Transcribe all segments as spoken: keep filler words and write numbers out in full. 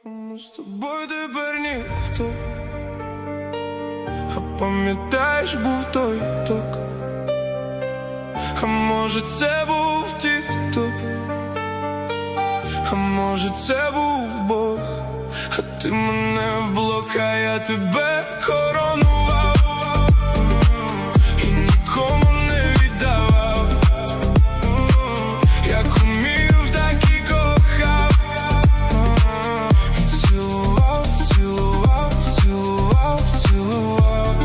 Ми з тобою тепер ніхто. А пам'ятаєш, був той ток. А може це був тік-ток, а може це був Бог. А ти мене в блок, а я тебе коронував і нікому не віддавав. Як умів, так і кохав. Цілував, цілував, цілував, цілував.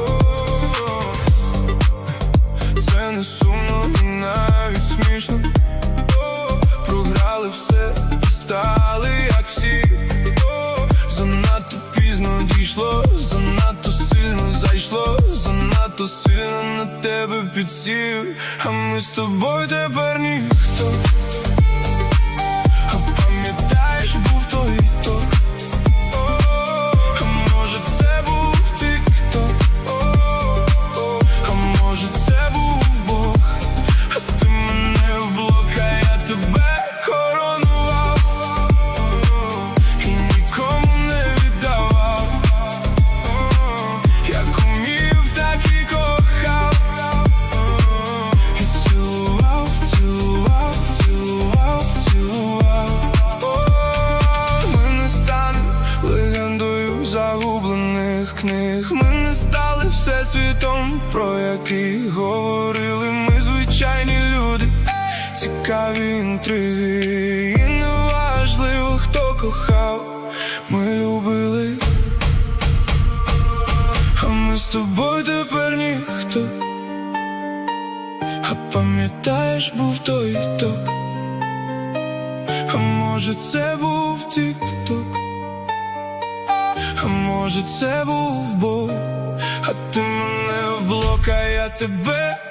Це не сумно і навіть смішно. Програли все і стали як всі. Занадто пізно дійшло, занадто сильно зайшло, занадто сильно на тебе підсів. А ми з тобою тепер ніхто. А пам'ятаєш, був той ток. А може це був тік-ток, а може це був Бог. А ти мене в блок, а я тебе коронував і нікому не віддавав. Як умів, так і кохав. І цілував, цілував, цілував, цілував. Ми не станемо легендою загублених книг. Ми не стали всесвітом, про який говорили. Ми звичайні люди, цікаві інтриги. І неважливо, хто кохав, ми любили. А ми з тобою тепер ніхто. А пам'ятаєш, був той ток. А може це був тік-ток, а може це був Бог. А ти мене в блок, а я тебе